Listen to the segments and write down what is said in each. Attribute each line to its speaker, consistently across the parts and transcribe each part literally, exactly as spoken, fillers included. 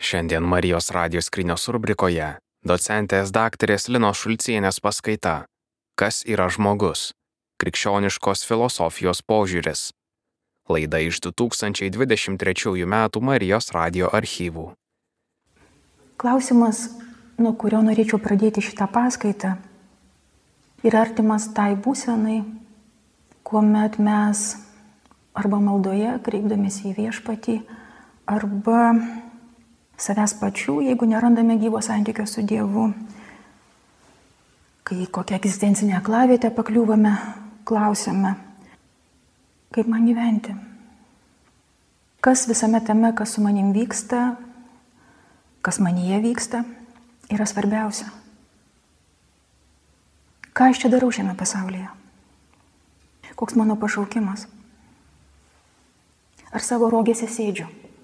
Speaker 1: Šiandien Marijos radijo skrynios rubrikoje docentės daktarės Linos Šulcienės paskaita Kas yra žmogus? Krikščioniškos filosofijos požiūris. Laida iš du tūkstančiai dvidešimt trečiųjų metų Marijos radijo archyvų.
Speaker 2: Klausimas, nuo kurio norėčiau pradėti šitą paskaitą, yra artimas tai būsenai, kuomet mes arba maldoje, kreipdamėsi į viešpatį, arba savęs pačių, jeigu nerandame gyvo santykio su Dievu, kai kokią egzistencinę aklavietę pakliūvame, klausiame, kaip man gyventi? Kas visame tame, kas su manim vyksta, kas manyje vyksta, yra svarbiausia. Ką aš čia darau šiame pasaulyje? Koks mano pašaukimas? Ar savo rogėse sėdžiu?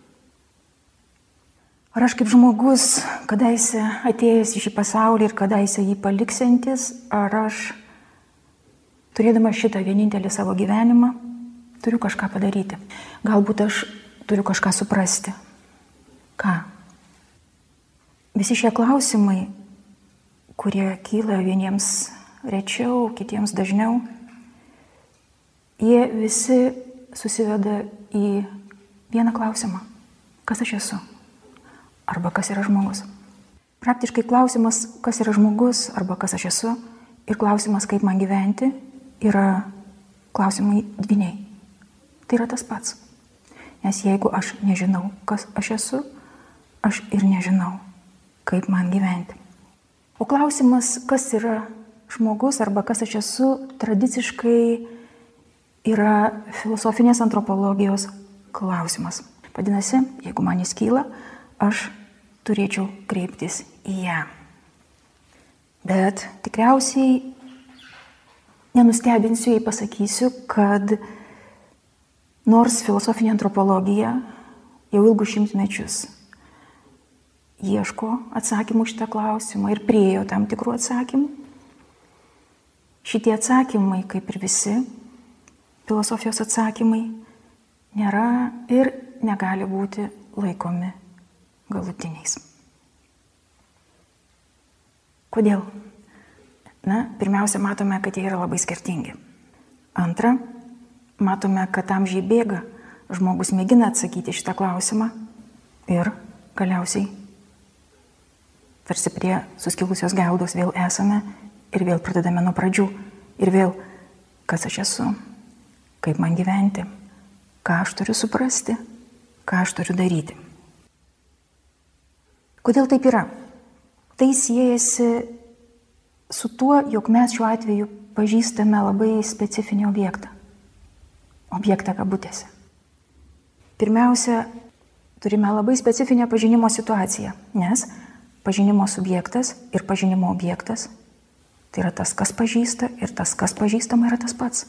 Speaker 2: Ar aš kaip žmogus, kadaise atėjęs į šį pasaulį ir kadaise jį paliksiantis, ar aš, turėdama šitą vienintelį savo gyvenimą, turiu kažką padaryti? Galbūt aš turiu kažką suprasti. Ką? Visi šie klausimai, kurie kyla vieniems rečiau, kitiems dažniau, jie visi susiveda į vieną klausimą. Kas aš esu? Arba kas yra žmogus? Praktiškai klausimas, kas yra žmogus, arba kas aš esu, ir klausimas, kaip man gyventi, yra klausimai dviniai. Tai yra tas pats. Nes jeigu aš nežinau, kas aš esu, aš ir nežinau, kaip man gyventi. O klausimas, kas yra žmogus, arba kas aš esu, tradiciškai yra filosofinės antropologijos klausimas. Vadinasi, jeigu man jis kyla, aš turėčiau kreiptis į ją. Bet tikriausiai nenustebinsiu, jei pasakysiu, kad nors filosofinė antropologija jau ilgus šimtmečius ieško atsakymų šitą klausimą ir priėjo tam tikrų atsakymų, šitie atsakymai, kaip ir visi filosofijos atsakymai, nėra ir negali būti laikomi galutiniais. Kodėl? Na, pirmiausia, matome, kad jie yra labai skirtingi. Antra, matome, kad amžiai bėga, žmogus mėgina atsakyti šitą klausimą ir galiausiai tarsi prie suskilusios geldos vėl esame ir vėl pradedame nuo pradžių ir vėl, kas aš esu, kaip man gyventi, ką aš turiu suprasti, ką aš turiu daryti. Kodėl taip yra? Tai siejasi su tuo, jog mes šiuo atveju pažįstame labai specifinį objektą. Objektą kabutėse. Pirmiausia, turime labai specifinę pažinimo situaciją, nes pažinimo subjektas ir pažinimo objektas tai yra tas, kas pažįsta, ir tas, kas pažįstama, yra tas pats.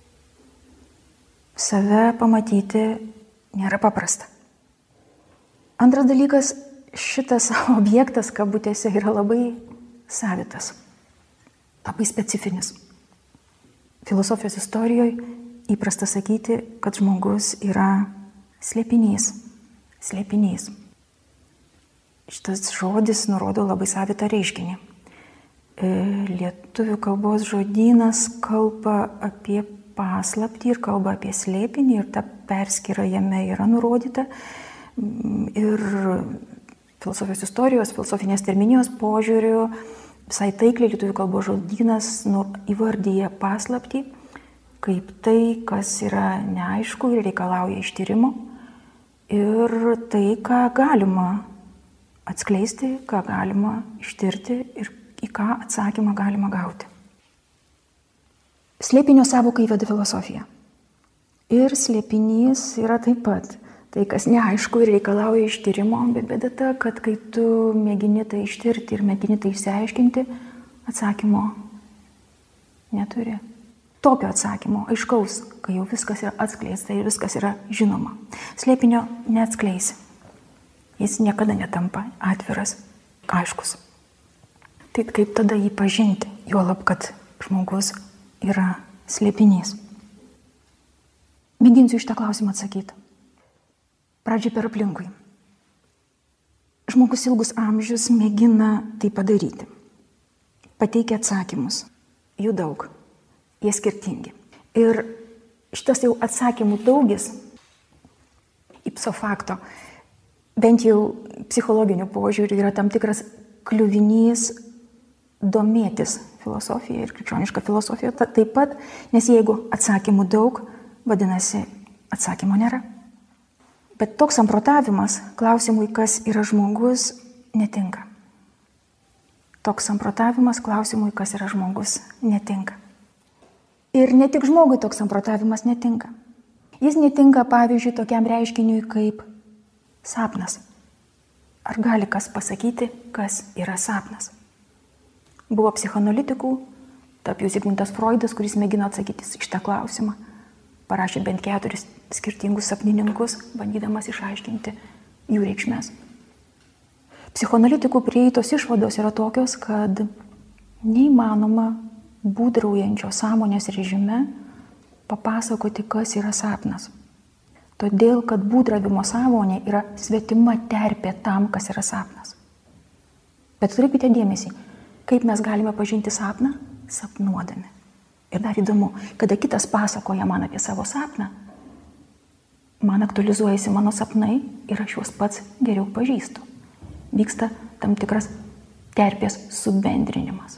Speaker 2: Save pamatyti nėra paprasta. Antras dalykas, šitas objektas kabutėse yra labai savitas, labai specifinis. Filosofijos istorijoje įprasta sakyti, kad žmogus yra slėpinys. Slėpinys. Šitas žodis nurodo labai savitą reiškinį. Lietuvių kalbos žodynas kalba apie paslaptį ir kalba apie slėpinį ir ta perskyra jame yra nurodyta. Ir filosofijos istorijos, filosofinės terminijos požiūriu visai taikliai lietuvių kalbos žodynas įvardyja paslaptį kaip tai, kas yra neaišku ir reikalauja ištyrimo, ir tai, ką galima atskleisti, ką galima ištirti ir į ką atsakymą galima gauti. Slėpinio sąvoką įveda filosofija. Ir slėpinys yra taip pat tai, kas neaišku ir reikalauja ištyrimo, bet bėda ta, kad kai tu mėgini tai ištirti ir mėgini tai išsiaiškinti, atsakymo neturi. Tokio atsakymo, aiškaus, kai jau viskas yra atskleista ir viskas yra žinoma. Slėpinio neatskleisi. Jis niekada netampa atviras, aiškus. Tai kaip tada jį pažinti, juolab, kad žmogus yra slėpinys. Mėginsiu šitą klausimą atsakyti. Pradžiai per aplinkui. žmogus ilgus amžius mėgina tai padaryti. Pateikia atsakymus. Jų daug. Jie skirtingi. Ir šitas jau atsakymų daugis, ipso facto, bent jau psichologiniu požiūriu yra tam tikras kliuvinys domėtis filosofija ir krikščioniška filosofija taip pat, nes jeigu atsakymų daug, vadinasi, atsakymo nėra. Bet toks samprotavimas klausimui, kas yra žmogus, netinka. Toks samprotavimas klausimui, kas yra žmogus, netinka. Ir ne tik žmogui toks samprotavimas netinka. Jis netinka, pavyzdžiui, tokiam reiškiniui kaip sapnas. Ar gali kas pasakyti, kas yra sapnas? Buvo psichoanalitikų, tarp jų Zigmundas Freudas, kuris mėgino atsakyti šitą klausimą. Parašė bent keturis skirtingus sapnininkus, bandydamas išaiškinti jų reikšmes. Psichoanalitikų prieitos išvados yra tokios, kad neįmanoma būdraujančio sąmonės režime papasakoti, kas yra sapnas. Todėl, kad būdravimo sąmonė yra svetima terpė tam, kas yra sapnas. Bet turėkite dėmesį, kaip mes galime pažinti sapną? Sapnuodami. Ir dar įdomu, kada kitas pasakoja man apie savo sapną, man aktualizuojasi mano sapnai ir aš juos pats geriau pažįstu. Vyksta tam tikras terpės subendrinimas.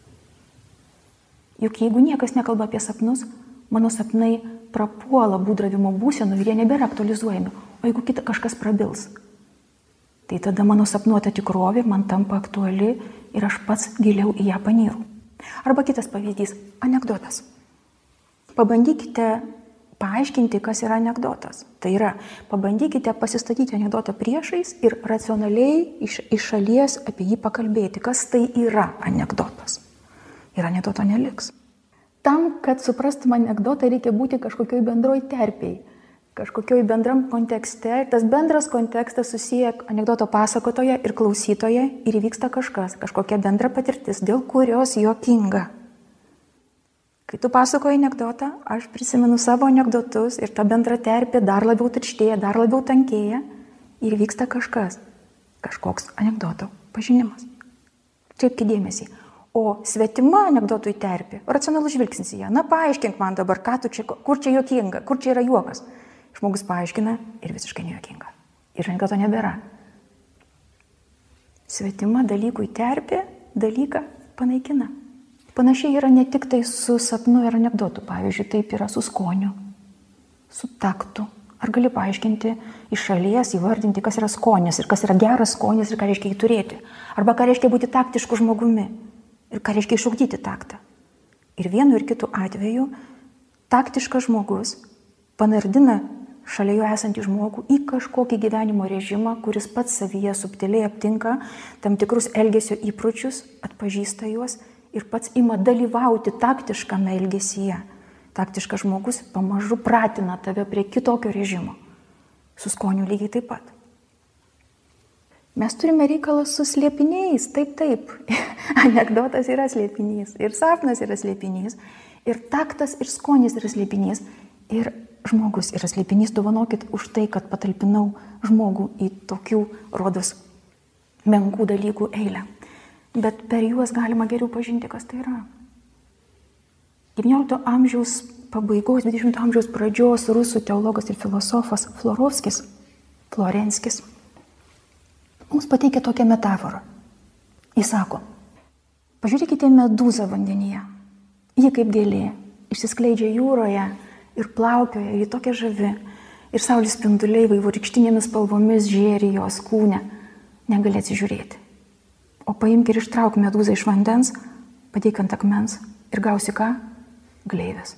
Speaker 2: Juk jeigu niekas nekalba apie sapnus, mano sapnai prapuola būdravimo būsenų ir jie nebėra aktualizuojami. O jeigu kita kažkas prabils, tai tada mano sapnuota tikrovė man tampa aktuali ir aš pats giliau į ją panyru. Arba kitas pavyzdys – anekdotas. Pabandykite paaiškinti, kas yra anekdotas. Tai yra, pabandykite pasistatyti anekdotą priešais ir racionaliai iš, iš šalies apie jį pakalbėti, kas tai yra anekdotas. Ir anekdoto neliks. Tam, kad suprastum anekdotą, reikia būti kažkokioj bendroj terpėj, kažkokioj bendram kontekste. Ir tas bendras kontekstas susiję anekdoto pasakotoje ir klausytoje ir įvyksta kažkas, kažkokia bendra patirtis, dėl kurios juokinga. Kai tu pasakoji anekdotą, aš prisimenu savo anekdotus ir ta bendra terpė dar labiau tirštėja, dar labiau tankėja ir vyksta kažkas, kažkoks anekdoto pažinimas. Kreipkite dėmesį. O svetima anekdotui terpė, racionalus žvilgsnis į ją. Na, paaiškink man dabar, ką tu čia, kur čia juokinga, kur čia yra juokas. Žmogus paaiškina ir visiškai nejuokinga. Ir anekdoto nebėra. Svetima dalykui terpė dalyką panaikina. Panašiai yra ne tik tai su sapnu ir anekdotu. Pavyzdžiui, taip yra su skoniu, su taktu. Ar gali paaiškinti iš šalies, įvardinti, kas yra skonis ir kas yra geras skonis ir ką reiškia jį turėti. Arba ką reiškia būti taktišku žmogumi ir ką reiškia išugdyti taktą. Ir vienu ir kitu atveju taktiškas žmogus panardina šalia jo esantį žmogų į kažkokį gyvenimo režimą, kuris pats savyje subtiliai aptinka tam tikrus elgesio įpročius, atpažįsta juos ir pats ima dalyvauti taktiškame elgesyje. Taktiškas žmogus pamažu pratina tave prie kitokio režimo. Su skoniu lygiai taip pat. Mes turime reikalą su slėpiniais, taip, taip. Anekdotas yra slėpinys, ir sapnas yra slėpinys, ir taktas, ir skonis yra slėpinys, ir žmogus yra slėpinys. Dovanokit už tai, kad patalpinau žmogų į tokių rodos menkų dalykų eilę. Bet per juos galima geriau pažinti, kas tai yra. devyniolikto amžiaus pabaigos, dvidešimto amžiaus pradžios rusų teologas ir filosofas Florovskis, Florenskis, mums pateikia tokią metaforą. Jis sako, pažiūrėkite medūzą vandenyje. Ji kaip gėlė, išsiskleidžia jūroje ir plaukioja, ji tokia žavi. Ir saulės spinduliai vaivorykštinėmis spalvomis žėri jos kūne. Negali atsižiūrėti. O paimk ir ištrauk medūzą iš vandens, pateik ant akmens ir gausi ką? Gleivės.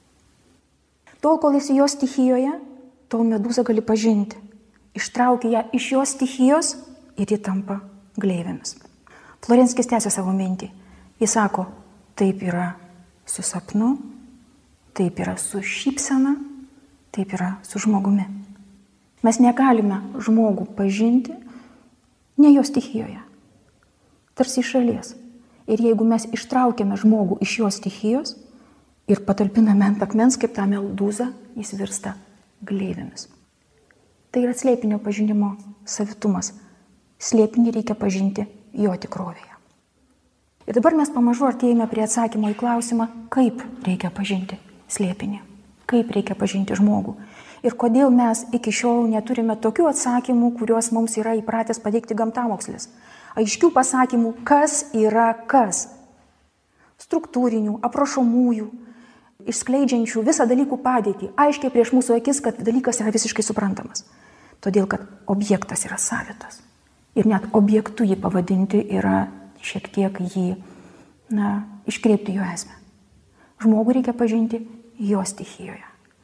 Speaker 2: Tol, kol esi jos stichijoje, tol medūzą gali pažinti. Ištrauki ją iš jos stichijos ir ji tampa gleivėmis. Florenskis tęsia savo mintį. Jis sako, taip yra su sapnu, taip yra su šypsena, taip yra su žmogumi. Mes negalime žmogų pažinti ne jo stichijoje, tarsi iš šalies. Ir jeigu mes ištraukiame žmogų iš jo stichijos ir patalpiname ant akmens kaip tą medūzą, jis virsta gleivėmis. Tai yra slėpinio pažinimo savitumas. Slėpinį reikia pažinti jo tikrovėje. Ir dabar mes pamažu artėjame prie atsakymo į klausimą, kaip reikia pažinti slėpinį, kaip reikia pažinti žmogų. Ir kodėl mes iki šiol neturime tokių atsakymų, kuriuos mums yra įpratęs pateikti gamtamokslis. Aiškių pasakymų, kas yra kas. Struktūrinių, aprašomųjų, išskleidžiančių visą dalykų padėtį, aiškiai prieš mūsų akis, kad dalykas yra visiškai suprantamas. Todėl, kad objektas yra savitas. Ir net objektu jį pavadinti yra šiek tiek jį, na, iškreipti jo esmę. Žmogų reikia pažinti jo stichijoje.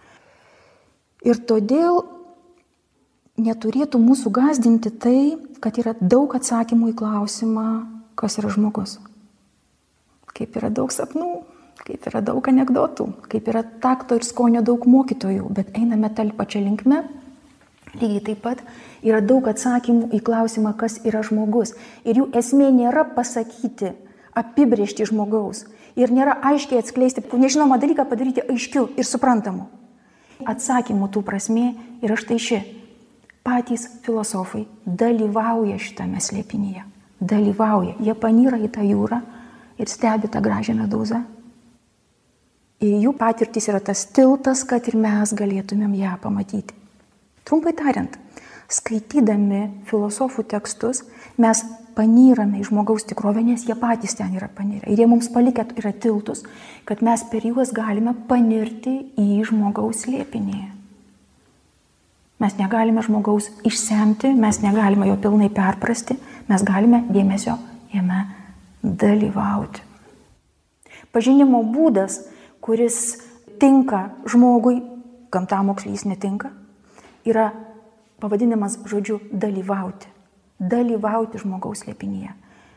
Speaker 2: Ir todėl neturėtų mūsų gąsdinti tai, kad yra daug atsakymų į klausimą, kas yra žmogus. Kaip yra daug sapnų, kaip yra daug anekdotų, kaip yra takto ir skonio daug mokytojų, bet einame tą pačią linkmę. Lygiai taip pat yra daug atsakymų į klausimą, kas yra žmogus. Ir jų esmė nėra pasakyti, apibrėžti žmogaus. Ir nėra aiškiai atskleisti, nežinomą dalyką padaryti aiškiu ir suprantamu. Atsakymų tų prasmė yra štai ši. Patys filosofai dalyvauja šitame slėpinyje. Dalyvauja. Jie panyra į tą jūrą ir stebi tą gražią medūzą. Ir jų patirtis yra tas tiltas, kad ir mes galėtumėm ją pamatyti. Trumpai tariant, skaitydami filosofų tekstus, mes panyrame į žmogaus tikrovę, nes jie patys ten yra panyrę. Ir jie mums palikę yra tiltus, kad mes per juos galime panirti į žmogaus slėpinį. Mes negalime žmogaus išsemti, mes negalime jo pilnai perprasti, mes galime dėmesio jame dalyvauti. Pažinimo būdas, kuris tinka žmogui, gamtamokslys netinka, yra pavadinimas žodžiu dalyvauti. Dalyvauti žmogaus slėpinyje.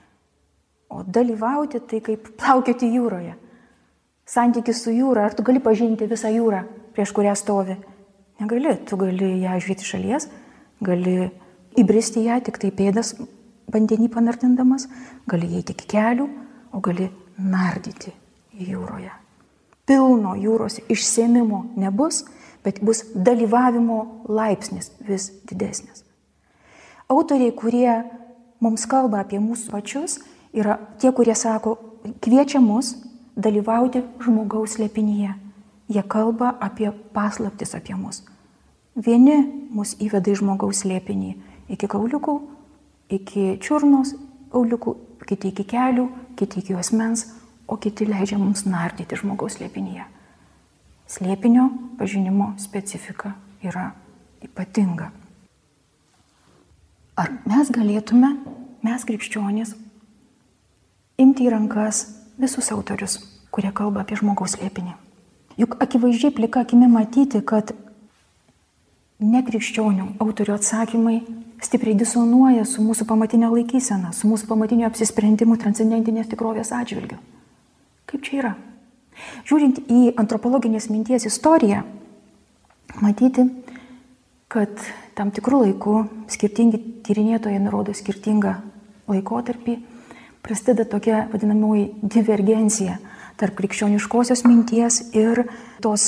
Speaker 2: O dalyvauti tai kaip plaukioti jūroje. Santykis su jūra, ar tu gali pažinti visą jūrą, prieš kurią stovi? Negali, tu gali ją žiūrėti šalies, gali įbristi ją tik tai pėdas vandenį panardindamas, gali įeiti iki kelių, o gali nardyti jūroje. Pilno jūros išsėmimo nebus, bet bus dalyvavimo laipsnis vis didesnis. Autoriai, kurie mums kalba apie mūsų pačius, yra tie, kurie sako, kviečia mus dalyvauti žmogaus slėpinyje. Jie kalba apie paslaptis apie mus. Vieni mus įveda į žmogaus slėpinį iki kauliukų, iki čiurnos kauliukų, kiti iki kelių, kiti iki juosmens, o kiti leidžia mums nardyti žmogaus slėpinyje. Slėpinio pažinimo specifika yra ypatinga. Ar mes galėtume, mes krikščionys, imti į rankas visus autorius, kurie kalba apie žmogaus slėpinį? Juk akivaizdžiai plika akimi matyti, kad nekrikščionių autorių atsakymai stipriai disonuoja su mūsų pamatinė laikysena, su mūsų pamatinio apsisprendimu transcendentinės tikrovės atžvilgiu. Kaip čia yra? Žiūrint į antropologinės minties istoriją, matyti, kad tam tikrų laikų skirtingi tyrinėtojai nurodo skirtingą laikotarpį, prasideda tokia vadinamoji divergencija tarp krikščioniškosios minties ir tos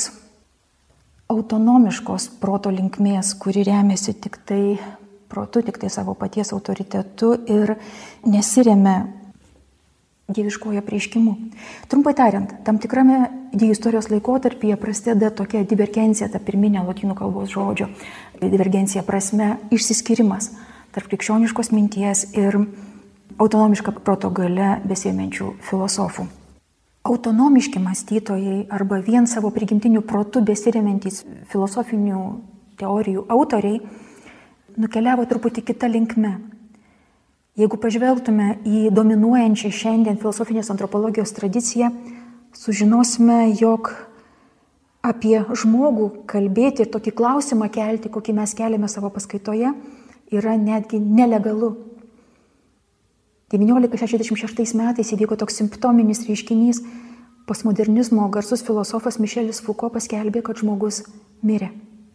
Speaker 2: autonomiškos proto linkmės, kuri remiasi tik tai protu, tik tai savo paties autoritetu ir nesiremia dieviškojo apreiškimu. Trumpai tariant, tam tikrame istorijos laikotarpyje prasideda tokia divergencija, ta pirminė lotynų kalbos žodžio divergencija prasme, išsiskyrimas tarp krikščioniškos minties ir autonomiška proto galia besėmenčių filosofų. Autonomiški mąstytojai arba vien savo prigimtiniu protu besiremiantys filosofinių teorijų autoriai nukeliavo truputį kitą linkme. Jeigu pažvelgtume į dominuojančią šiandien filosofinės antropologijos tradiciją, sužinosime, jog apie žmogų kalbėti ir tokį klausimą kelti, kokį mes keliame savo paskaitoje, yra netgi nelegalu. devyniolika šešiasdešimt šeštais metais įvyko toks simptominis reiškinys. Postmodernizmo garsus filosofas Mišelis Fuko paskelbė, kad žmogus mirė.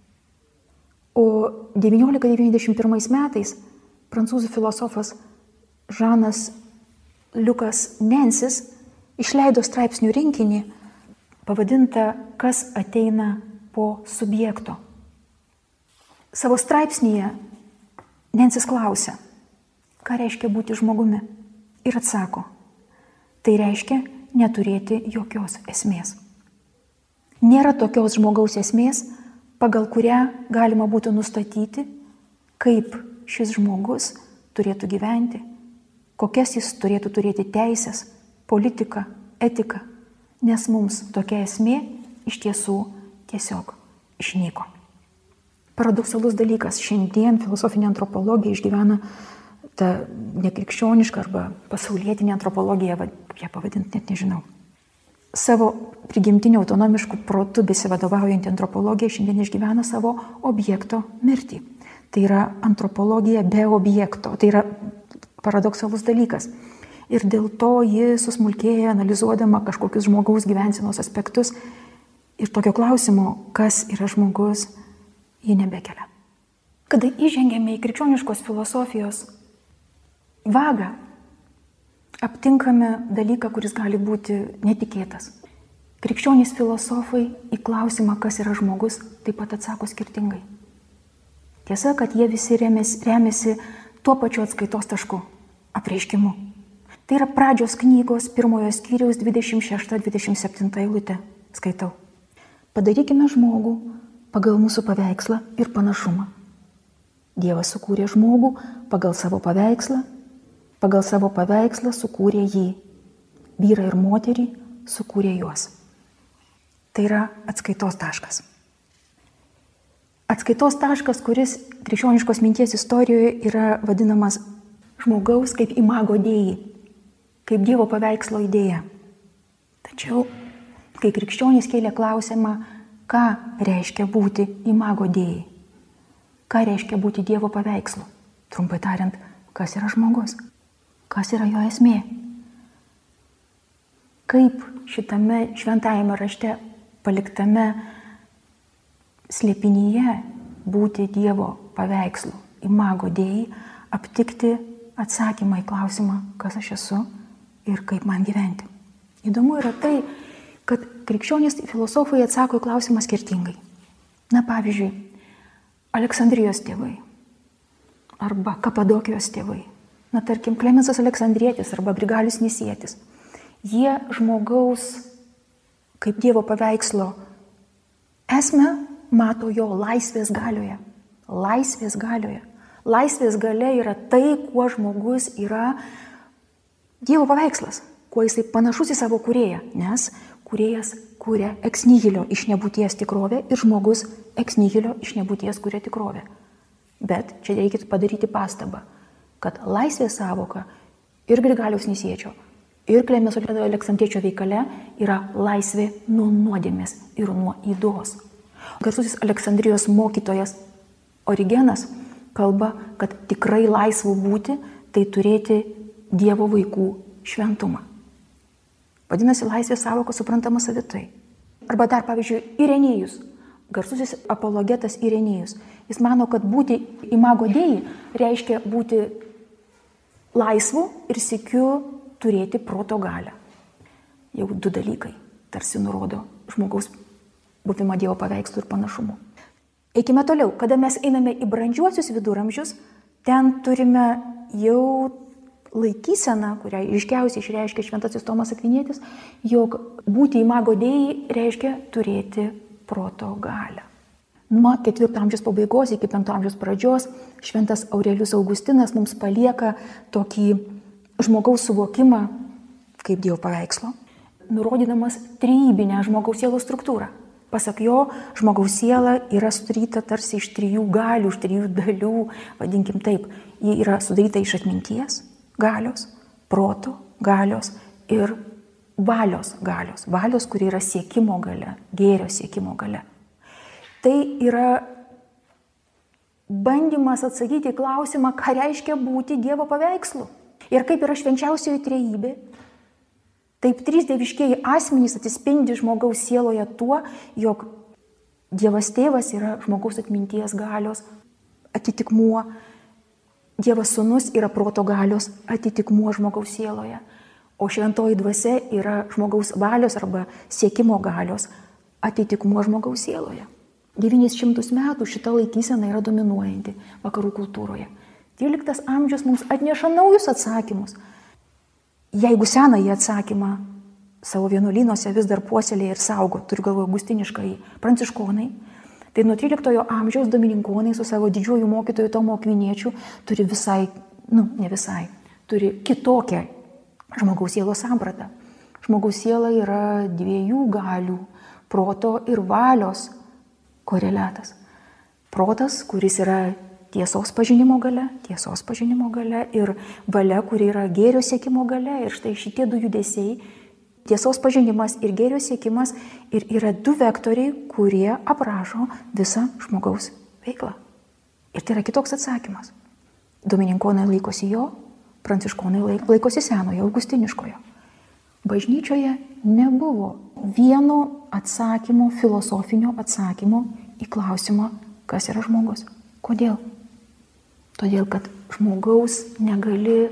Speaker 2: O devyniolika devyniasdešimt pirmais metais prancūzų filosofas Žanas Liukas Nensis išleido straipsnių rinkinį pavadintą Kas ateina po subjekto. Savo straipsnyje Nensis klausia, ką reiškia būti žmogumi. Ir atsako, tai reiškia neturėti jokios esmės. Nėra tokios žmogaus esmės, pagal kurią galima būtų nustatyti, kaip šis žmogus turėtų gyventi, kokias jis turėtų turėti teisės, politiką, etiką, nes mums tokia esmė iš tiesų tiesiog išnyko. Paradoksalus dalykas, šiandien filosofinė antropologija išgyvena tą nekrikščionišką arba pasaulietinę antropologiją, kaip ją pavadinti, net nežinau. Savo prigimtinio autonomiškų protų besivadovaujantį antropologiją šiandien išgyvena savo objekto mirtį. Tai yra antropologija be objekto, tai yra paradoksalus dalykas. Ir dėl to ji susmulkėja, analizuodama kažkokius žmogaus gyvensenos aspektus ir tokio klausimo, kas yra žmogus, ji nebekelia. Kada įžengėme į krikščioniškos filosofijos vagą, aptinkame dalyką, kuris gali būti netikėtas. Krikščionys filosofai į klausimą, kas yra žmogus, taip pat atsako skirtingai. Tiesa, kad jie visi remiasi, remiasi tuo pačiu atskaitos tašku – apreiškimu. Tai yra pradžios knygos pirmojo skyriaus dvidešimt šešta dvidešimt septinta eilutė. Skaitau. Padarykime žmogų pagal mūsų paveikslą ir panašumą. Dievas sukūrė žmogų pagal savo paveikslą, pagal savo paveikslą sukūrė jį. Vyrą ir moterį sukūrė juos. Tai yra atskaitos taškas. Atskaitos taškas, kuris krikščioniškos minties istorijoje yra vadinamas žmogaus kaip imago dei, kaip Dievo paveikslo idėja. Tačiau, kai krikščionys kėlė klausimą, ką reiškia būti imago dei, ką reiškia būti Dievo paveikslu, trumpai tariant, kas yra žmogus, kas yra jo esmė, kaip šitame šventajame rašte paliktame slėpinyje būti Dievo paveikslu, imago dei, aptikti atsakymą į klausimą, kas aš esu ir kaip man gyventi. Įdomu yra tai, kad krikščionys filosofai atsako į klausimą skirtingai. Na, pavyzdžiui, Aleksandrijos tėvai arba Kapadokijos tėvai. Na, tarkim, Klemensas Aleksandrietis arba Grigalius Nisietis. Jie žmogaus kaip Dievo paveikslo esmę mato jo laisvės galioje. Laisvės galioje. Laisvės galia yra tai, kuo žmogus yra Dievo paveikslas, kuo jisai panašus į savo kūrėją, nes kūrėjas kūrė ex nihilo iš nebūties tikrovę ir žmogus ex nihilo iš nebūties kūrė tikrovę. Bet čia reikia padaryti pastabą, kad laisvės savoka ir Grigaliaus Nisiečio, ir Klemenso Aleksandriečio veikale yra laisvė nuo nuodėmės ir nuo ydos. Garsusis Aleksandrijos mokytojas Origenas kalba, kad tikrai laisvų būti, tai turėti Dievo vaikų šventumą. Vadinasi, laisvės savoka suprantama savitai. Arba dar, pavyzdžiui, Irenėjus, garsusis apologetas Irenėjus. Jis mano, kad būti imago dei reiškia būti laisvu ir sykiu turėti proto galią. Jau du dalykai tarsi nurodo žmogaus buvimą Dievo paveikslų ir panašumų. Eikime toliau. Kada mes einame į brandžiuosius viduramžius, ten turime jau laikyseną, kurią iškiausiai išreiškia šventasis Tomas Akvinietis, jog būti imago dei reiškia turėti proto galią. Nuo ketvirto amžiaus pabaigos iki penkto amžiaus pradžios šventas Aurelijus Augustinas mums palieka tokį žmogaus suvokimą kaip Dievo paveikslo, nurodydamas trejybinę žmogaus sielos struktūrą. Pasak jo, žmogaus siela yra sudaryta tarsi iš trijų galių, iš trijų dalių, vadinkim taip. Ji yra sudaryta iš atminties galios, proto galios ir valios galios. Valios, kuri yra siekimo galia, gėrio siekimo galia. Tai yra bandymas atsakyti į klausimą, ką reiškia būti Dievo paveikslu. Ir kaip yra švenčiausioji trejybė, taip trys dieviškieji asmenys atsispindi žmogaus sieloje tuo, jog Dievas tėvas yra žmogaus atminties galios atitikmuo, Dievas sūnus yra proto galios atitikmuo žmogaus sieloje, o šventoji dvasia yra žmogaus valios arba siekimo galios atitikmuo žmogaus sieloje. devynis šimtus metų šita laikysena yra dominuojanti vakarų kultūroje. tryliktas amžius mums atneša naujus atsakymus. Jeigu senąjį atsakymą savo vienuolynuose vis dar puoselėje ir saugo, turiu galvoje augustiniškąjį, pranciškonai, tai nuo tryliktojo amžiaus domininkonai su savo didžiuoju mokytoju Tomu Akviniečiu turi visai, nu ne visai, turi kitokią žmogaus sielos sampratą. Žmogaus siela yra dviejų galių, proto ir valios koreliatas. Protas, kuris yra tiesos pažinimo galia, tiesos pažinimo galia ir valia, kuri yra gėrio siekimo galia. Ir štai šitie du judesiai, tiesos pažinimas ir gėrio siekimas, ir yra du vektoriai, kurie aprašo visą žmogaus veiklą. Ir tai yra kitoks atsakymas. Domininkonai laikosi jo, pranciškonai laikosi senojo, augustiniškojo. Bažnyčioje nebuvo vieno atsakymo, filosofinio atsakymo į klausimą, kas yra žmogus. Kodėl? Todėl, kad žmogaus negali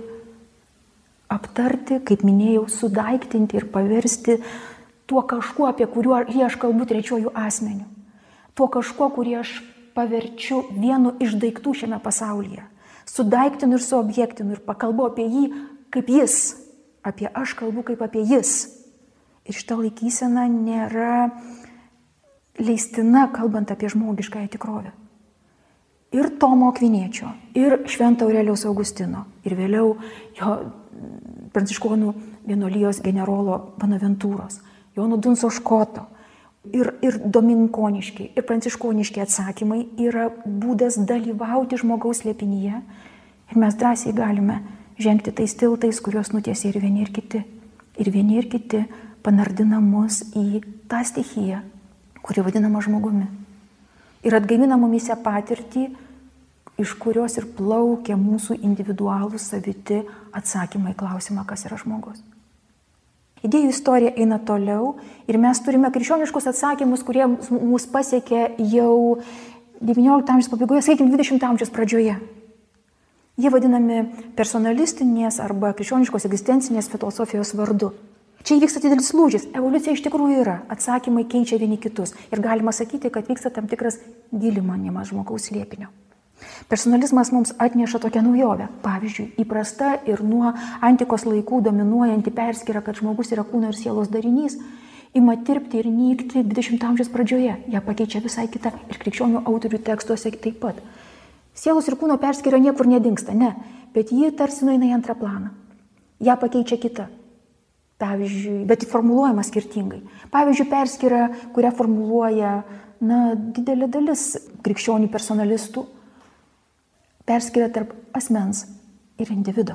Speaker 2: aptarti, kaip minėjau, sudaiktinti ir paversti tuo kažkuo, apie kurį aš kalbu trečiuoju asmeniu. Tuo kažkuo, kurį aš paverčiu vienu iš daiktų šiame pasaulyje. Sudaiktinu ir suobjektinu ir pakalbu apie jį kaip jis. Apie aš kalbu kaip apie jis. Ir šita laikysena nėra leistina, kalbant apie žmogiškąją tikrovę. Ir Tomo Akviniečio, ir Švento Aurelijaus Augustino, ir vėliau jo pranciškonų vienuolijos generolo Bonaventūros, Jono Dunso Škoto, ir, ir domininkoniški, ir pranciškoniški atsakymai yra būdas dalyvauti žmogaus slėpinyje. Ir mes drąsiai galime žengti tais tiltais, kuriuos nutiesė ir vieni ir kiti. Ir vieni ir kiti panardina mus į tą stichiją, kuri vadinama žmogumi. Ir atgaivina mumyse patirtį, iš kurios ir plaukia mūsų individualūs saviti atsakymai į klausimą, kas yra žmogus. Idėjų istorija eina toliau ir mes turime krikščioniškus atsakymus, kurie mus pasiekė jau devyniolikto amžiaus pabaigoje, sakykime, dvidešimto amžiaus pradžioje. Jie vadinami personalistinės arba krikščioniškos egzistencinės filosofijos vardu. Čia įvyksta didelis lūžis. Evoliucija iš tikrųjų yra. Atsakymai keičia vieni kitus. Ir galima sakyti, kad vyksta tam tikras gilinimas žmogaus slėpinio. Personalizmas mums atneša tokią naujovę. Pavyzdžiui, įprasta ir nuo antikos laikų dominuojanti perskyra, kad žmogus yra kūno ir sielos darinys, ima tirpti ir nykti dvidešimto amžiaus pradžioje. Ją pakeičia visai kita ir krikščionių autorių tekstuose taip pat. Sielos ir kūno perskyra niekur nedingsta, ne, bet ji tarsi nueina į antrą planą. Ją pakeičia kita. Pavyzdžiui, bet formuluojama skirtingai. Pavyzdžiui, perskyra, kurią formuluoja na, didelė dalis krikščionių personalistų, perskyra tarp asmens ir individo.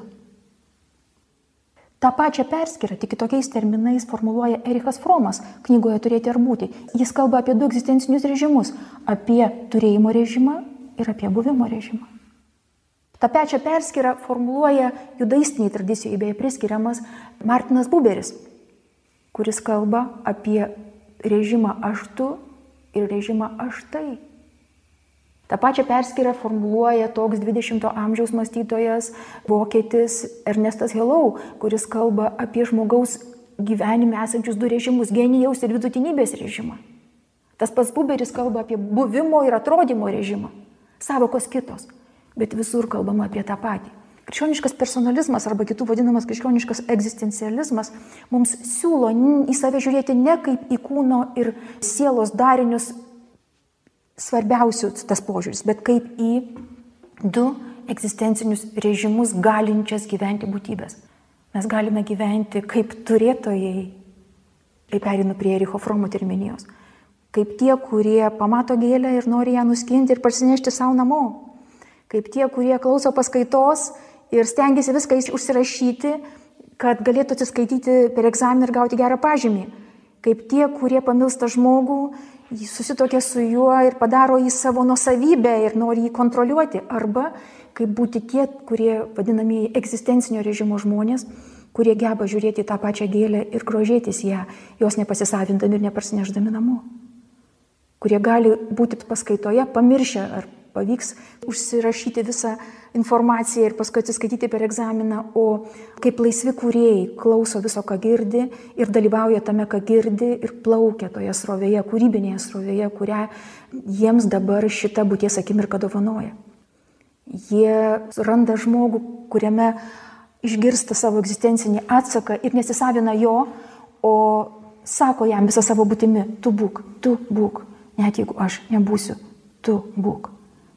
Speaker 2: Ta pačia perskyra, tik kitokiais terminais formuluoja Erichas Fromas knygoje Turėti ar būti. Jis kalba apie du egzistencinius režimus, apie turėjimo režimą ir apie buvimo režimą. Ta pačia perskyra formuluoja judaistiniai tradicijai beje priskiriamas Martinas Buberis, kuris kalba apie režimą aš tu ir režimą aš tai. Ta pačia perskyra formuluoja toks dvidešimto amžiaus mąstytojas vokietis Ernestas Hellau, kuris kalba apie žmogaus gyvenime esančius du režimus, genijaus ir vidutinybės režimą. Tas pats Buberis kalba apie buvimo ir atrodymo režimą. Savokos kitos, bet visur kalbama apie tą patį. Krikščioniškas personalizmas arba kitų vadinamas krikščioniškas egzistencializmas mums siūlo į save žiūrėti ne kaip į kūno ir sielos darinius svarbiausius tas požiūris, bet kaip į du egzistencinius režimus galinčias gyventi būtybės. Mes galime gyventi kaip turėtojai, kai perinu prie Ericho Fromo terminijos, kaip tie, kurie pamato gėlę ir nori ją nuskinti ir parsinešti savo namo, kaip tie, kurie klauso paskaitos ir stengiasi viską užsirašyti, kad galėtų atsiskaityti per egzaminą ir gauti gerą pažymį, kaip tie, kurie pamilsta žmogų, susitokia su juo ir padaro jį savo nuosavybę ir nori jį kontroliuoti, arba kaip būti tie, kurie vadinamieji egzistencinio režimo žmonės, kurie geba žiūrėti tą pačią gėlę ir grožėtis ją, jos nepasisavindami ir neparsinešdami namo, kurie gali būti paskaitoje, pamiršę, ar pavyks užsirašyti visą informaciją ir paskui atsiskaityti per egzaminą, o kaip laisvi kūrėjai klauso viso, ką girdi ir dalyvauja tame, ką girdi ir plaukia toje srovėje, kūrybinėje srovėje, kurią jiems dabar šita būties akimirka dovanoja. Jie randa žmogų, kuriame išgirsta savo egzistencinį atsaką ir nesisavina jo, o sako jam visą savo būtimi, tu būk, tu būk, net jeigu aš nebūsiu, tu būk.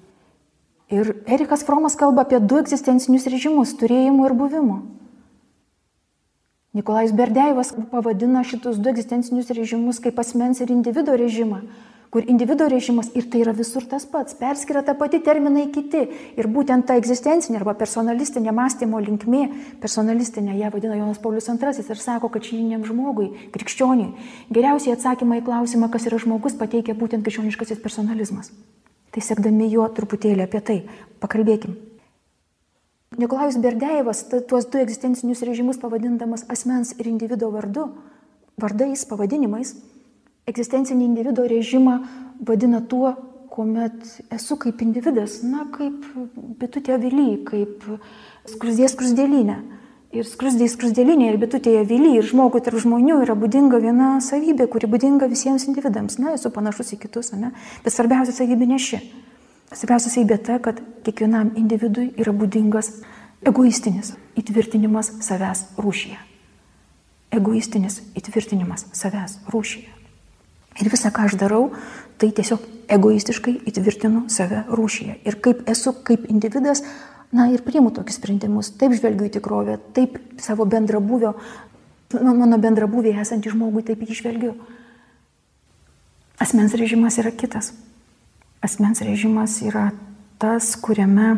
Speaker 2: Ir Erikas Fromas kalba apie du egzistencinius režimus – turėjimo ir buvimo. Nikolajus Berdiajevas pavadina šitus du egzistencinius režimus kaip asmens ir individo režimą, kur individo režimas ir tai yra visur tas pats, perskiria tą patį terminai kiti. Ir būtent ta egzistencinė arba personalistinė mąstymo linkmė, personalistinė ją vadina Jonas Paulius antrasis ir sako, kad šiandieniam žmogui, krikščioniui, geriausiai atsakymą į klausimą, kas yra žmogus, pateikia būtent krikščioniškasis personalizmas. Tai sekdami jo truputėlį apie tai pakalbėkim. Nikolajus Berdiajevas tuos du egzistencinius režimus pavadindamas asmens ir individo vardu, vardais, pavadinimais, egzistencinį individo režimą vadina tuo, kuomet esu kaip individas, na, kaip bitutė avily, kaip skruzdė skruzdėlinė. Ir skruzdė skruzdėlinė, ir bitutė avily, ir žmogui tarp žmonių yra būdinga viena savybė, kuri būdinga visiems individams. Na, esu panašus į kitus, ne? Bet svarbiausia savybė ne ši. Svarbiausia savybė ta, kad kiekvienam individui yra būdingas egoistinis įtvirtinimas savęs rūšyje. Egoistinis įtvirtinimas savęs rūšyje. Ir visą, ką aš darau, tai tiesiog egoistiškai įtvirtinu save rūšyje. Ir kaip esu kaip individas, na ir priimu tokius sprendimus. Taip žvelgiu į tikrovę, taip savo bendrabūvio, mano bendrabūvėje esantį žmogui, taip jį žvelgiu. Asmens režimas yra kitas. Asmens režimas yra tas, kuriame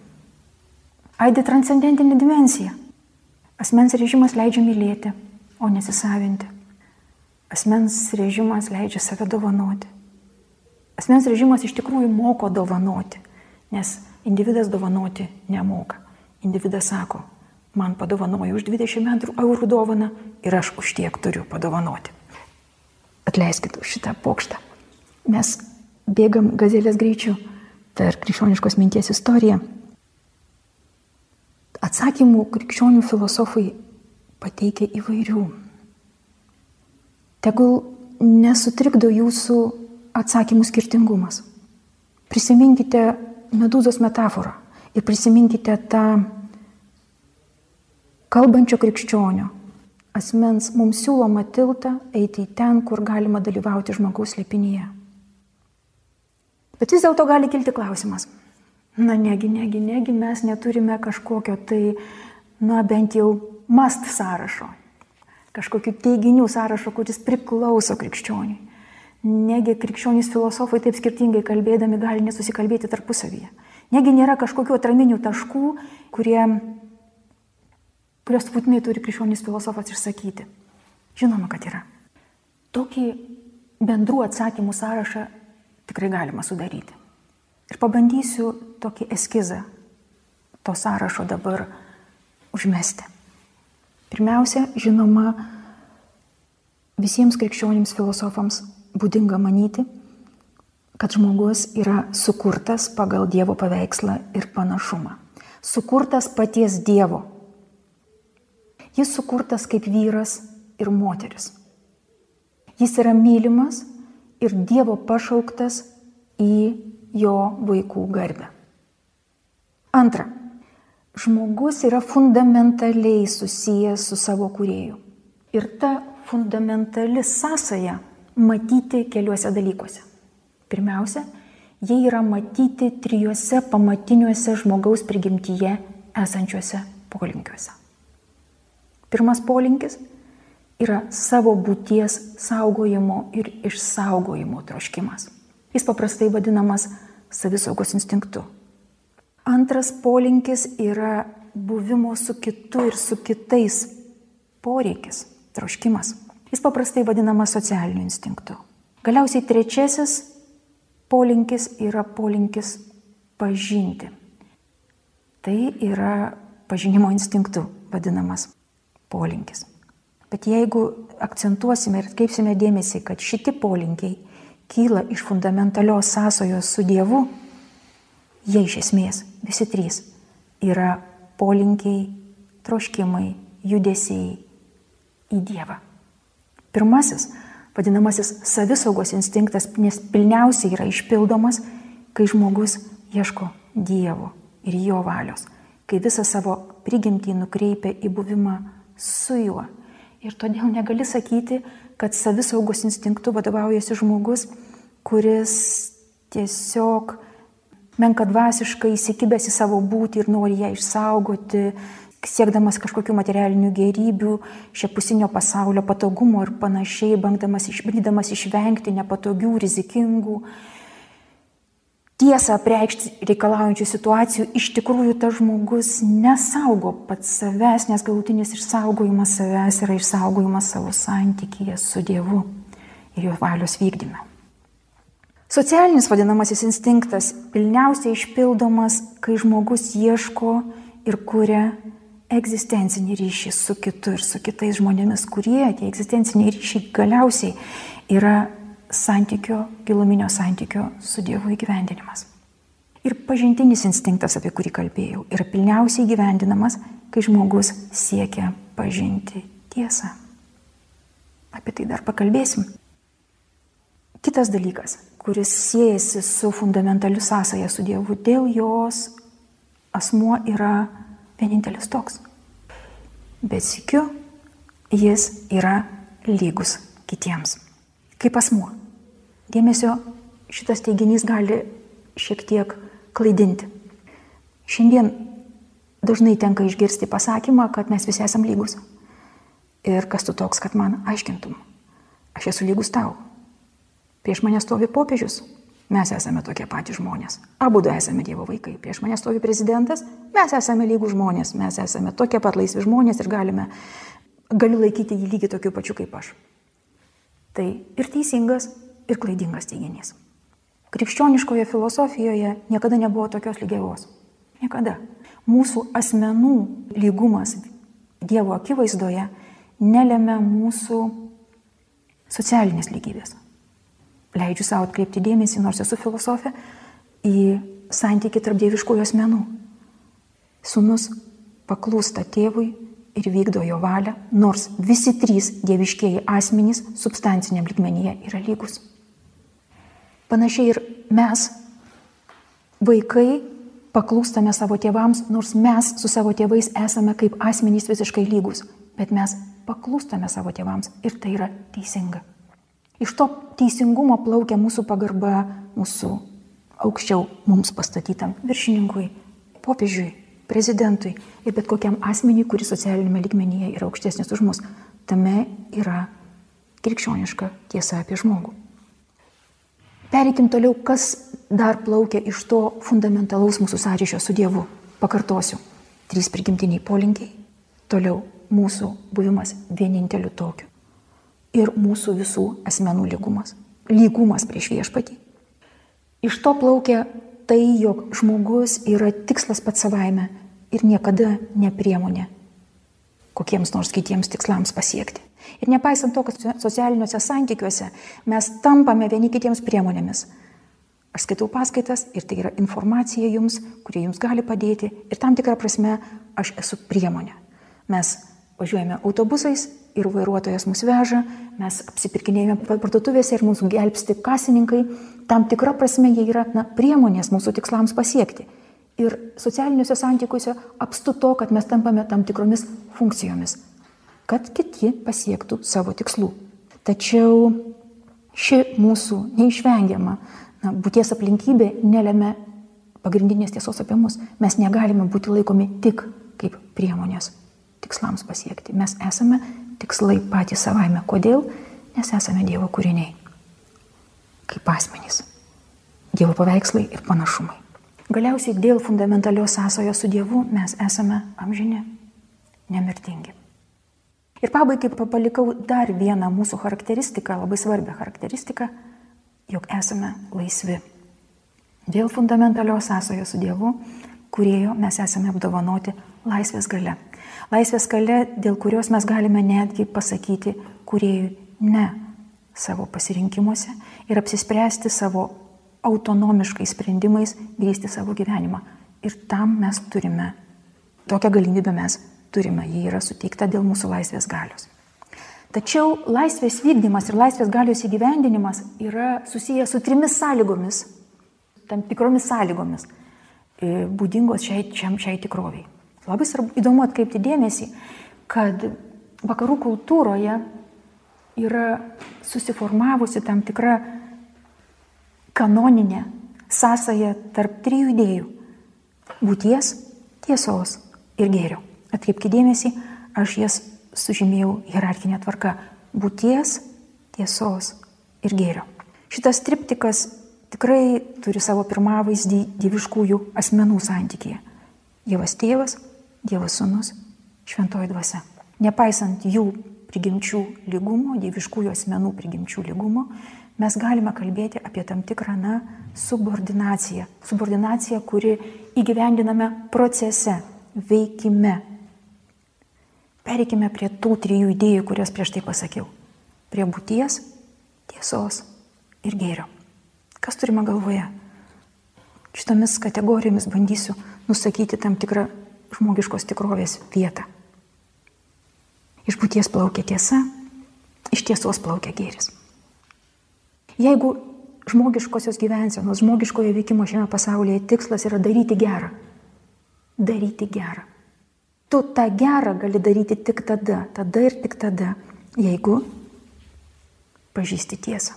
Speaker 2: aidi transcendentinė dimensija. Asmens režimas leidžia mylėti, o nesisavinti. Asmens režimas leidžia save dovanoti. Asmens režimas iš tikrųjų moko dovanoti, nes individas dovanoti nemoka. Individas sako, man padovanojo už dvidešimt eurų dovaną ir aš už tiek turiu padovanoti. Atleiskit už šitą pokštą. Mes bėgam gazelės greičiu per krikščioniškos minties istoriją. Atsakymų krikščionių filosofai pateikia įvairių. Tegul nesutrikdo jūsų atsakymų skirtingumas. Prisiminkite Medūzos metaforą ir prisiminkite tą kalbančio krikščionio asmens mums siūloma tiltą eiti į ten, kur galima dalyvauti žmogaus slėpinyje. Bet vis dėlto gali kilti klausimas. Na negi, negi, negi mes neturime kažkokio tai, na bent jau must sąrašo, kažkokių teiginių sąrašo, kuris priklauso krikščioniui. Negi krikščionys filosofai taip skirtingai kalbėdami gali nesusikalbėti tarpusavyje. Negi nėra kažkokių atraminių taškų, kurie, kurios būtinai turi krikščionys filosofas išsakyti. Žinoma, kad yra. Tokį bendrų atsakymų sąrašą tikrai galima sudaryti. Ir pabandysiu tokį eskizą to sąrašo dabar užmesti. Pirmiausia, žinoma, visiems krikščionims filosofams būdinga manyti, kad žmogus yra sukurtas pagal Dievo paveikslą ir panašumą. Sukurtas paties Dievo. Jis sukurtas kaip vyras ir moteris. Jis yra mylimas ir Dievo pašauktas į jo vaikų garbę. Antra, žmogus yra fundamentaliai susijęs su savo kūrėju. Ir ta fundamentali sąsaja matyti keliuose dalykuose. Pirmiausia, jie yra matyti trijuose pamatiniuose žmogaus prigimtyje esančiuose polinkiuose. Pirmas polinkis yra savo būties saugojimo ir išsaugojimo troškimas. Jis paprastai vadinamas savisaugos instinktu. Antras polinkis yra buvimo su kitu ir su kitais poreikis, troškimas. Jis paprastai vadinamas socialiniu instinktu. Galiausiai trečiasis polinkis yra polinkis pažinti. Tai yra pažinimo instinktu vadinamas polinkis. Bet jeigu akcentuosime ir atkreipsime dėmesį, kad šitie polinkiai kyla iš fundamentalios sąsajos su Dievu, jie iš esmės, visi trys, yra polinkiai, troškimai, judesiai į Dievą. Pirmasis, vadinamasis savisaugos instinktas, nes pilniausiai yra išpildomas, kai žmogus ieško Dievo, ir jo valios, kai visą savo prigimtį nukreipia į buvimą su juo. Ir todėl negali sakyti, kad savisaugos instinktu vadovaujasi žmogus, kuris tiesiog menkadvasiškai įsikibęs į savo būtį ir nori ją išsaugoti, siekdamas kažkokių materialinių gėrybių, šiapusinio pasaulio patogumo ir panašiai, bandydamas, bandydamas išvengti nepatogių, rizikingų, tiesą apreikšti reikalaujančių situacijų. Iš tikrųjų, tas žmogus nesaugo pats savęs, nes galutinis išsaugojimas savęs yra išsaugojimas savo santykyje su Dievu ir jo valios vykdyme. Socialinis vadinamasis instinktas pilniausiai išpildomas, kai žmogus ieško ir kuria egzistencinį ryšį su kitu ir su kitais žmonėmis, kurie tie egzistenciniai ryšiai galiausiai yra santykio, giluminio santykio su Dievu įgyvendinimas. Ir pažintinis instinktas, apie kurį kalbėjau, yra pilniausiai įgyvendinamas, kai žmogus siekia pažinti tiesą. Apie tai dar pakalbėsim. Kitas dalykas, kuris siejasi su fundamentaliu sąsaja su Dievu, dėl jos asmuo yra vienintelis toks. Bet sykiu jis yra lygus kitiems. Kaip asmuo. Dėmesio, šitas teiginys gali šiek tiek klaidinti. Šiandien dažnai tenka išgirsti pasakymą, kad mes visi esam lygus. Ir kas tu toks, kad man aiškintum? Aš esu lygus tau. Prieš mane stovi popiežius. Mes esame tokie patys žmonės. Abudu esame Dievo vaikai. Prieš mane stovi prezidentas. Mes esame lygūs žmonės. Mes esame tokie pat laisvi žmonės ir galime, galiu laikyti jį lygiai tokiu pačiu kaip aš. Tai ir teisingas, ir klaidingas teiginys. Krikščioniškoje filosofijoje niekada nebuvo tokios lygiavos. Niekada. Mūsų asmenų lygumas Dievo akivaizdoje nelemia mūsų socialinės lygybės. Leidžiu savo atkreipti dėmesį, nors esu filosofė, į santykį tarp dieviškųjų asmenų. Sūnus paklūsta tėvui ir vykdo jo valią, nors visi trys dieviškieji asmenys substanciniam lygmenyje yra lygus. Panašiai ir mes, vaikai, paklūstame savo tėvams, nors mes su savo tėvais esame kaip asmenys visiškai lygus, bet mes paklūstame savo tėvams ir tai yra teisinga. Iš to teisingumo plaukia mūsų pagarba mūsų aukščiau mums pastatytam viršininkui, popiežiui, prezidentui ir bet kokiam asmeniui, kuris socialinėme lygmenyje yra aukštesnis už mus. Tame yra krikščioniška tiesa apie žmogų. Pereikim toliau, kas dar plaukia iš to fundamentalaus mūsų sąryšio su Dievu. Pakartosiu. Trys prigimtiniai polinkiai. Toliau mūsų buvimas vieninteliu tokiu. Ir mūsų visų asmenų lygumas. Lygumas prieš viešpatį. Iš to plaukia tai, jog žmogus yra tikslas pats savaime ir niekada ne priemonė kokiems nors kitiems tikslams pasiekti. Ir nepaisant to, kad socialiniuose santykiuose mes tampame vieni kitiems priemonėmis. Aš skaitau paskaitas ir tai yra informacija jums, kurie jums gali padėti ir tam tikrą prasme aš esu priemonė. Mes važiuojame autobusais ir vairuotojas mus veža, mes apsipirkinėjame parduotuvėse ir mūsų gelbsti kasininkai. Tam tikra prasme jie yra na, priemonės mūsų tikslams pasiekti. Ir socialiniuose santykiuose apstu to, kad mes tampame tam tikromis funkcijomis, kad kiti pasiektų savo tikslų. Tačiau ši mūsų neišvengiama na, būties aplinkybė nelemia pagrindinės tiesos apie mus. Mes negalime būti laikomi tik kaip priemonės tikslams pasiekti. Mes esame tikslai patys savaime. Kodėl? Nes esame Dievo kūriniai. Kaip asmenys. Dievo paveikslai ir panašumai. Galiausiai dėl fundamentalios sąsajos su Dievu mes esame amžini, nemirtingi. Ir pabaigai palikau dar vieną mūsų charakteristiką, labai svarbią charakteristiką, jog esame laisvi. Dėl fundamentalios sąsajos su Dievu, Kūrėjo, mes esame apdovanoti laisvės galia. Laisvės galia, dėl kurios mes galime netgi pasakyti Kūrėjui ne savo pasirinkimuose ir apsispręsti savo autonomiškais sprendimais grįsti savo gyvenimą. Ir tam mes turime, tokią galimybę mes turime, ji yra suteikta dėl mūsų laisvės galios. Tačiau laisvės vykdymas ir laisvės galios įgyvendinimas yra susijęs su trimis sąlygomis, tam tikromis sąlygomis. būdingos šiai, šiam, šiai tikroviai. Labai svarbu, įdomu atkreipti dėmesį, kad vakarų kultūroje yra susiformavusi tam tikra kanoninė sąsaja tarp trijų idėjų - būties, tiesos ir gėrio. Atkreipkite dėmesį, aš jas sužymėjau hierarchinė tvarka - būties, tiesos ir gėrio. Šitas triptikas tikrai turi savo pirmavaizdį dieviškųjų asmenų santykyje. Dievas tėvas, Dievas sūnus, šventoji dvasia. Nepaisant jų prigimčių lygumo, dieviškųjų asmenų prigimčių lygumo, mes galime kalbėti apie tam tikrą, na, subordinaciją. Subordinaciją, kuri įgyvendiname procese, veikime. Pereikime prie tų trijų idėjų, kurias prieš tai pasakiau. Prie būties, tiesos ir gėrio. Kas turime galvoje? Šitomis kategorijomis bandysiu nusakyti tam tikrą žmogiškos tikrovės vietą. Iš būties plaukia tiesa, iš tiesos plaukia gėris. Jeigu žmogiškosios gyvensenos, žmogiškojo veikimo šiame pasaulyje tikslas yra daryti gerą, daryti gerą. Tu tą gerą gali daryti tik tada, tada ir tik tada, jeigu pažįsti tiesą.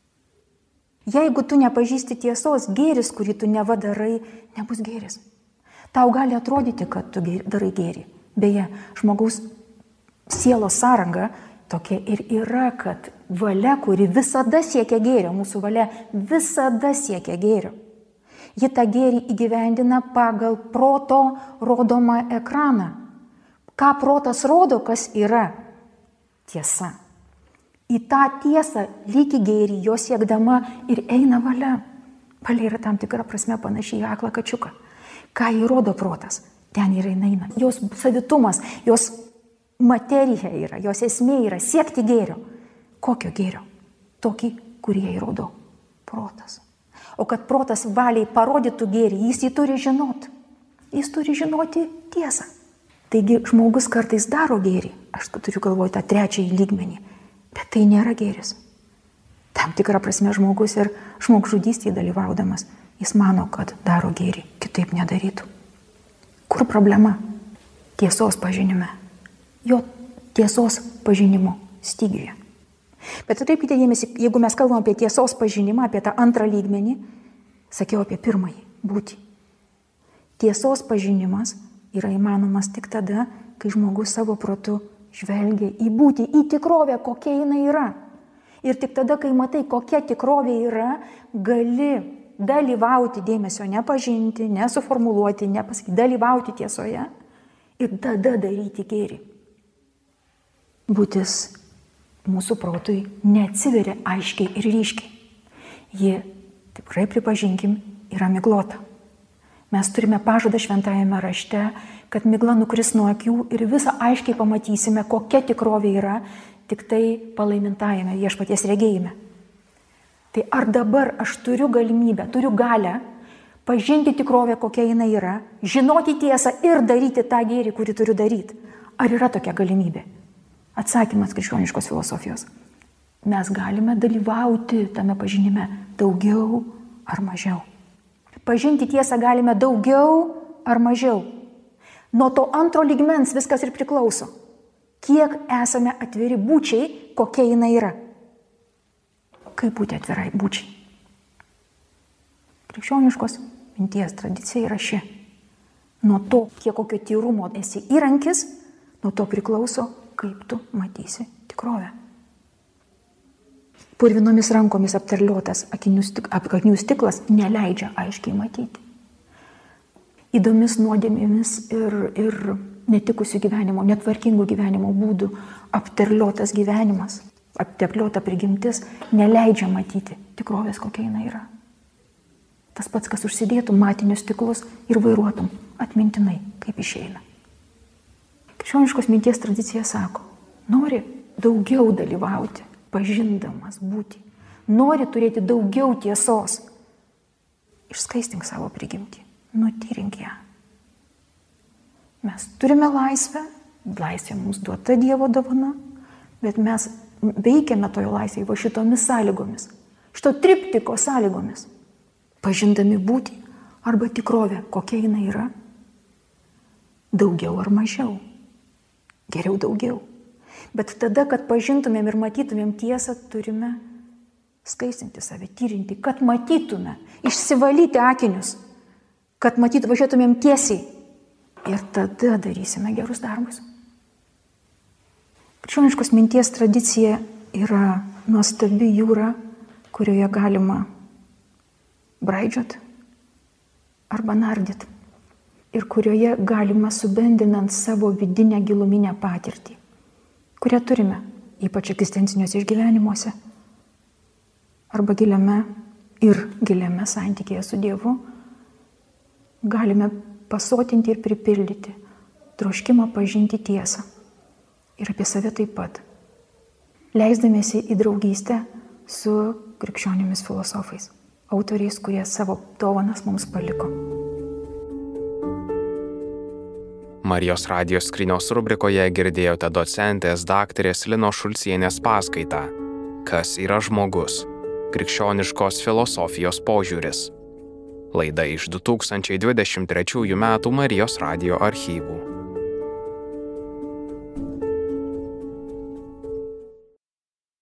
Speaker 2: Jeigu tu nepažįsti tiesos, gėris, kurį tu neva darai, nebus gėris. Tau gali atrodyti, kad tu darai gėrį. Beje, žmogaus sielos sąranga tokia ir yra, kad valia, kuri visada siekia gėrio, mūsų valia visada siekia gėrio. Ji tą gėrį įgyvendina pagal proto rodomą ekraną. Ką protas rodo, kas yra tiesa. Į tą tiesą, lyg į gėrį, jo siekdama ir eina valia. Valia yra tam tikra prasme panašiai į aklą kačiuką. Ką įrodo protas, ten ir eina. Jos savitumas, jos materija yra, jos esmė yra siekti gėrio. Kokio gėrio? Tokį, kurį įrodo protas. O kad protas valiai parodytų gėrį, jis jį turi žinoti. Jis turi žinoti tiesą. Taigi žmogus kartais daro gėrį, aš turiu galvoje tą trečiąjį lygmenį, bet tai nėra gėris. Tam tikrą prasme žmogus ir žmogžudystėje dalyvaudamas, jis mano, kad daro gėrį, kitaip nedarytų. Kur problema? Tiesos pažinime. Jo tiesos pažinimo stygiuje. Bet atkreipkite dėmesį, jeigu mes kalbame apie tiesos pažinimą, apie tą antrą lygmenį, sakiau apie pirmąjį - būtį. Tiesos pažinimas yra įmanomas tik tada, kai žmogus savo protu žvelgia į būtį, į tikrovę, kokia jinai yra. Ir tik tada, kai matai, kokia tikrovė yra, gali dalyvauti dėmesio, nepažinti, nesuformuluoti, nepasakyti, dalyvauti tiesoje ir tada daryti gėrį. Būtis mūsų protui neatsiveria aiškiai ir ryškiai. Ji, tikrai pripažinkim, yra miglota. Mes turime pažadą šventajame rašte, kad migla nukris nuo akių ir visą aiškiai pamatysime, kokia tikrovė yra, tik tai palaimintajame viešpaties regėjime. Tai ar dabar aš turiu galimybę, turiu galę pažinti tikrovę, kokia jinai yra, žinoti tiesą ir daryti tą gėrį, kurį turiu daryti? Ar yra tokia galimybė? Atsakymas krikščioniškos filosofijos. Mes galime dalyvauti tame pažinime daugiau ar mažiau. Pažinti tiesą galime daugiau ar mažiau. Nuo to antro lygmens viskas ir priklauso. Kiek esame atviri būčiai, kokia jinai yra. Kaip būti atvirai būčiai? Krikščioniškos minties tradicija yra ši. Nuo to, kiek kokio tyrumo esi įrankis, nuo to priklauso, kaip tu matysi tikrovę. Purvinomis rankomis apterliotas akinių stiklas neleidžia aiškiai matyti. Įdomis nuodėmėmis ir, ir netikusių gyvenimo, netvarkingų gyvenimo būdų apterliotas gyvenimas, apterliota prigimtis neleidžia matyti tikrovės, kokia jinai yra. Tas pats, kas užsidėtum matinius stiklus ir vairuotum atmintinai, kaip išeina. Krikščioniškos minties tradicija sako, nori daugiau dalyvauti, pažindamas būti, nori turėti daugiau tiesos, išskaistink savo prigimtį, nutyrink ją. Mes turime laisvę, laisvė mums duota Dievo dovana, bet mes veikiame toje laisvėje va šitomis sąlygomis, šito triptiko sąlygomis. Pažindami būtį, arba tikrovė, kokia jinai yra. Daugiau ar mažiau. Geriau daugiau. Bet tada, kad pažintumėm ir matytumėm tiesą, turime skaistinti save, tyrinti, kad matytume, išsivalyti akinius, kad matytų, važiuotumėm tiesiai. Ir tada darysime gerus darbus. Krikščioniškos minties tradicija yra nuostabi jūra, kurioje galima braidžiot arba nardyt. Ir kurioje galima subendinant savo vidinę giluminę patirtį, kurią turime, ypač egzistenciniuose išgyvenimuose, arba giliame ir giliame santykėje su Dievu, galime pasotinti ir pripildyti troškimą pažinti tiesą ir apie save taip pat, leisdamiesi į draugystę su krikščionimis filosofais, autoriais, kurie savo dovanas mums paliko.
Speaker 1: Marijos radijos skrynios rubrikoje girdėjote docentės daktarės Linos Šulcienės paskaitą Kas yra žmogus? Krikščioniškos filosofijos požiūris. Laida iš du tūkstančiai dvidešimt trečiųjų metų Marijos radijo archyvų.